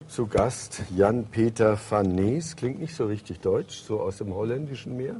zu Gast Jan-Peter van Nees, klingt nicht so richtig deutsch, so aus dem Holländischen Meer.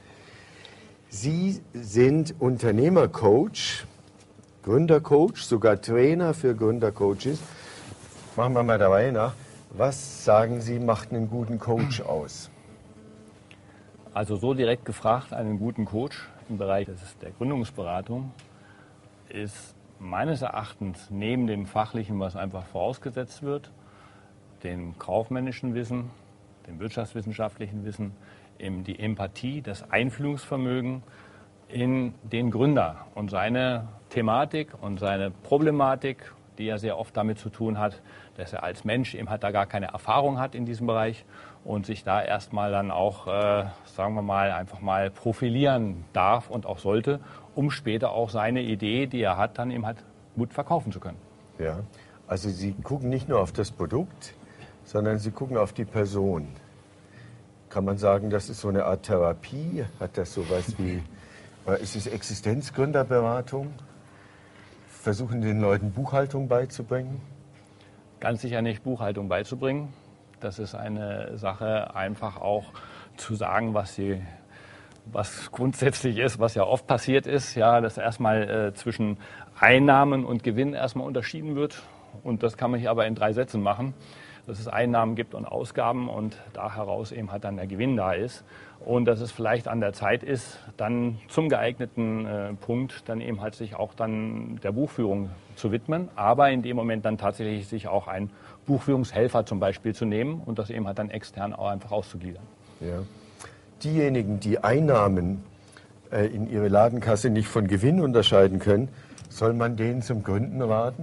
Sie sind Unternehmercoach, Gründercoach, sogar Trainer für Gründercoaches. Machen wir mal dabei nach. Was sagen Sie, macht einen guten Coach aus? Also so direkt gefragt, einen guten Coach im Bereich der Gründungsberatung ist meines Erachtens neben dem Fachlichen, was einfach vorausgesetzt wird, dem kaufmännischen Wissen, dem wirtschaftswissenschaftlichen Wissen, eben die Empathie, das Einfühlungsvermögen in den Gründer und seine Thematik und seine Problematik, die ja sehr oft damit zu tun hat, dass er als Mensch eben halt da gar keine Erfahrung hat in diesem Bereich und sich da erstmal dann auch, sagen wir mal, einfach mal profilieren darf und auch sollte, um später auch seine Idee, die er hat, dann eben halt gut verkaufen zu können. Ja, also Sie gucken nicht nur auf das Produkt, sondern Sie gucken auf die Person. Kann man sagen, das ist so eine Art Therapie? Hat das sowas wie, ist es Existenzgründerberatung? Versuchen den Leuten Buchhaltung beizubringen? Ganz sicher nicht Buchhaltung beizubringen. Das ist eine Sache, einfach auch zu sagen, was grundsätzlich ist, was ja oft passiert ist, ja, dass erstmal zwischen Einnahmen und Gewinn erstmal unterschieden wird. Und das kann man hier aber in 3 Sätzen machen, dass es Einnahmen gibt und Ausgaben und da heraus eben halt dann der Gewinn da ist. Und dass es vielleicht an der Zeit ist, dann zum geeigneten Punkt dann eben halt sich auch dann der Buchführung zu widmen, aber in dem Moment dann tatsächlich sich auch einen Buchführungshelfer zum Beispiel zu nehmen und das eben halt dann extern auch einfach auszugliedern. Ja. Diejenigen, die Einnahmen in ihre Ladenkasse nicht von Gewinn unterscheiden können, soll man denen zum Gründen raten?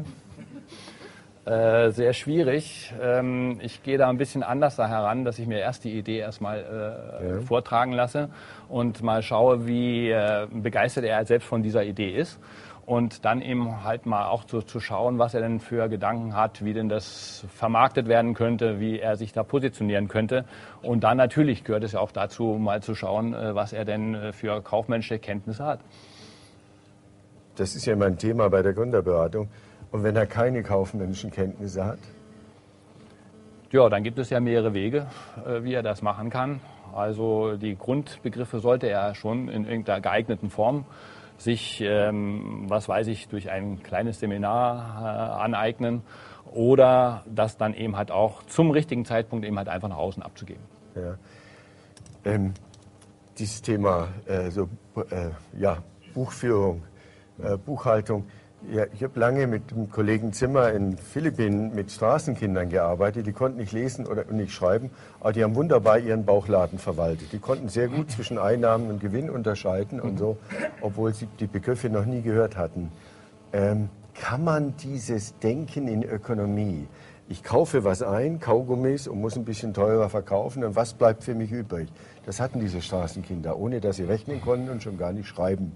Sehr schwierig. Ich gehe da ein bisschen anders da heran, dass ich mir erst die Idee erstmal vortragen lasse und mal schaue, wie begeistert er selbst von dieser Idee ist. Und dann eben halt mal auch zu schauen, was er denn für Gedanken hat, wie denn das vermarktet werden könnte, wie er sich da positionieren könnte. Und dann natürlich gehört es ja auch dazu, mal zu schauen, was er denn für kaufmännische Kenntnisse hat. Das ist ja immer ein Thema bei der Gründerberatung. Und wenn er keine kaufmännischen Kenntnisse hat? Ja, dann gibt es ja mehrere Wege, wie er das machen kann. Also die Grundbegriffe sollte er schon in irgendeiner geeigneten Form sich, was weiß ich, durch ein kleines Seminar aneignen oder das dann eben halt auch zum richtigen Zeitpunkt eben halt einfach nach außen abzugeben. Ja. Dieses Thema Buchführung, Buchhaltung. Ja, ich habe lange mit dem Kollegen Zimmer in Philippinen mit Straßenkindern gearbeitet. Die konnten nicht lesen oder nicht schreiben, aber die haben wunderbar ihren Bauchladen verwaltet. Die konnten sehr gut zwischen Einnahmen und Gewinn unterscheiden und so, obwohl sie die Begriffe noch nie gehört hatten. Kann man dieses Denken in Ökonomie, ich kaufe was ein, Kaugummis, und muss ein bisschen teurer verkaufen, und was bleibt für mich übrig? Das hatten diese Straßenkinder, ohne dass sie rechnen konnten und schon gar nicht schreiben.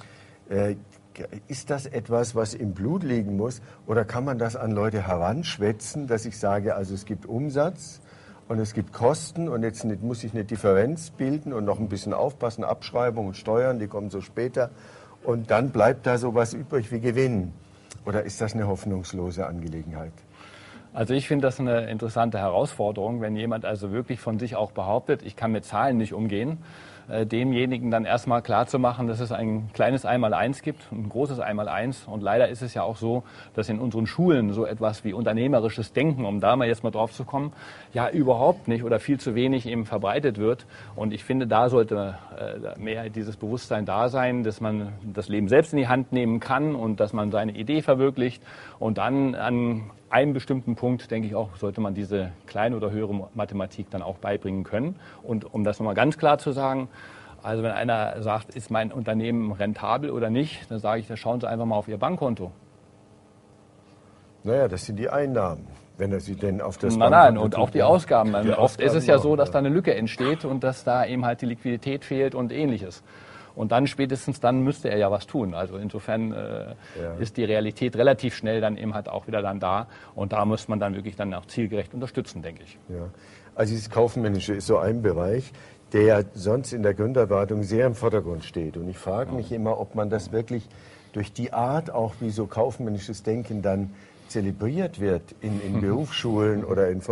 Ist das etwas, was im Blut liegen muss, oder kann man das an Leute heranschwätzen, dass ich sage, also es gibt Umsatz und es gibt Kosten und jetzt muss ich eine Differenz bilden und noch ein bisschen aufpassen, Abschreibung und Steuern, die kommen so später, und dann bleibt da sowas übrig wie Gewinn? Oder ist das eine hoffnungslose Angelegenheit? Also ich finde das eine interessante Herausforderung, wenn jemand also wirklich von sich auch behauptet, ich kann mit Zahlen nicht umgehen, demjenigen dann erstmal klarzumachen, dass es ein kleines Einmaleins gibt, ein großes Einmaleins. Und leider ist es ja auch so, dass in unseren Schulen so etwas wie unternehmerisches Denken, um da mal jetzt mal drauf zu kommen, ja überhaupt nicht oder viel zu wenig eben verbreitet wird. Und ich finde, da sollte mehr dieses Bewusstsein da sein, dass man das Leben selbst in die Hand nehmen kann und dass man seine Idee verwirklicht. Und dann an einem bestimmten Punkt, denke ich auch, sollte man diese kleine oder höhere Mathematik dann auch beibringen können. Und um das nochmal ganz klar zu sagen, also wenn einer sagt, ist mein Unternehmen rentabel oder nicht, dann sage ich, da schauen Sie einfach mal auf Ihr Bankkonto. Naja, das sind die Einnahmen, wenn er sie denn auf das Nein, und auch die Ausgaben. Die Oft ist es ja so, dass auch, da eine Lücke entsteht und dass da eben halt die Liquidität fehlt und Ähnliches. Und dann spätestens dann müsste er ja was tun. Also insofern ist die Realität relativ schnell dann eben halt auch wieder dann da. Und da muss man dann wirklich dann auch zielgerecht unterstützen, denke ich. Ja. Also dieses Kaufmännische ist so ein Bereich, der ja sonst in der Gründerberatung sehr im Vordergrund steht. Und ich frage mich immer, ob man das wirklich durch die Art, auch wie so kaufmännisches Denken dann zelebriert wird in Berufsschulen oder in